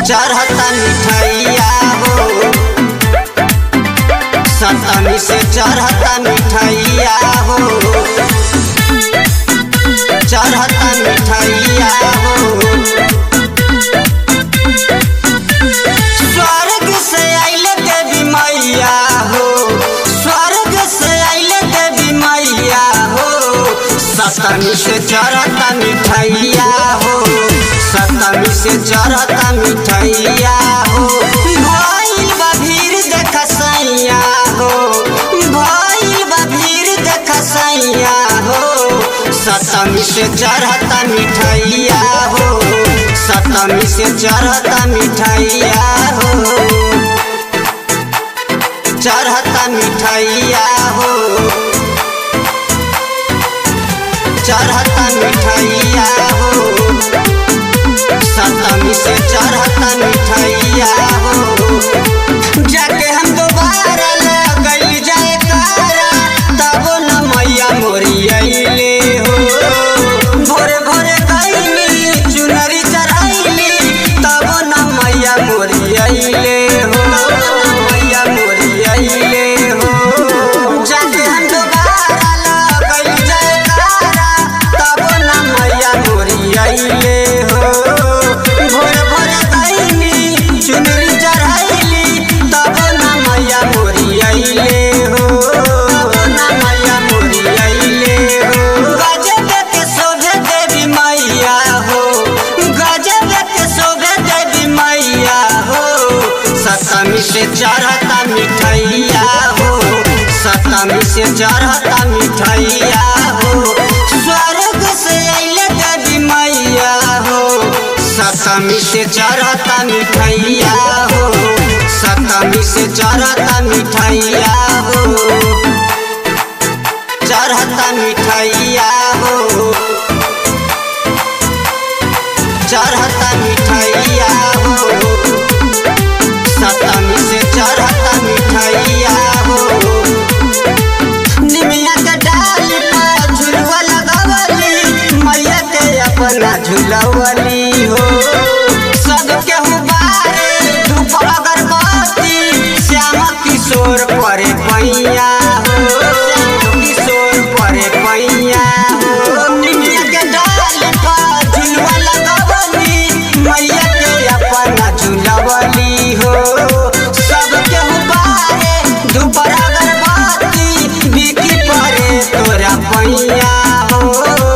चढ़ता मिठाइया हो, सप्तमी से चढ़ता मिठाइया हो, चढ़ता मिठाइया हो। स्वर्ग से आइले देवी मैया हो, स्वर्ग से आइले देवी मैया हो, सप्तमी से चढ़ता मिठाइया हो, सप्तमी से चढ़ता मिठाइया हो। भइल बा भीड़ देख सैया हो, भइल बा भीड़ देख सैया हो, सप्तमी से चढ़ता मिठाइया हो, सप्तमी से चढ़ता मिठाइया हो, चढ़ता मिठाइया हो, चढ़ता मिठाइया हो, सप्तमी से चढ़ता मिठाइया हो। जाके हम दोबारा लगल जाए कारा, तब न मैया मोरी अइले हो। भोरे भोरे गइली चुनरी चढ़ाइली, तब न मैया मोरी अइले हो, मैया मोरी अइले हो। जाके हम दोबारा लगल जाए कारा, तब न मैया मोरी अइले हो। भोरे भोरे गइली चुनरी चढ़ाइली, तब न मैया मोरी अइले हो, तब न मैया मोरी अइले हो। गजब के शोभे देवी मैया हो, गजब के शोभे देवी मैया हो, सप्तमी से चढ़ता मिठाइया हो, सप्तमी से चढ़ता मिठाइया हो। स्वर्ग से आइले देवी मैया हो, सप्तमी से चढ़ता मिठाइया हो, सप्तमी से चढ़ता मिठाइया हो, चढ़ता मिठाइया हो, चढ़ता मिठाइया हो, सप्तमी से चढ़ता मिठाइया हो। निमिया के डाल पर झुलवा लगावली, मैया के अपना झुलवली हो। सबके हुबारे धूप अगरबत्ती, श्याम किशोर परे पैया हो, श्याम किशोर परे पैया हो। निमिया के डाल पर झुलवा लगावली, मैया के अपना झुलवली हो। सबके हुबारे धूप अगरबत्ती, बिकी परे तोरा पैया हो।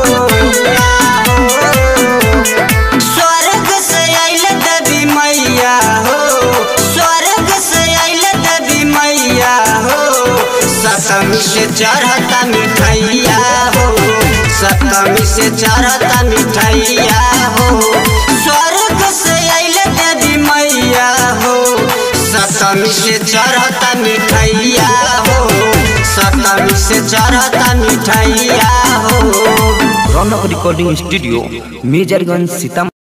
स्वर्ग से आइले देवी मैया हो, स्वर्ग से आइले देवी मैया हो, सप्तमी से चढ़ता मिठाइया हो, सप्तमी से चढ़ता मिठाइया हो। स्वर्ग से आइले देवी मैया हो, सप्तमी से चढ़ता मिठाइया हो, सप्तमी से चढ़ता मिठाइया हो। Raunak recording studio, Majorganj, Sitamarhi.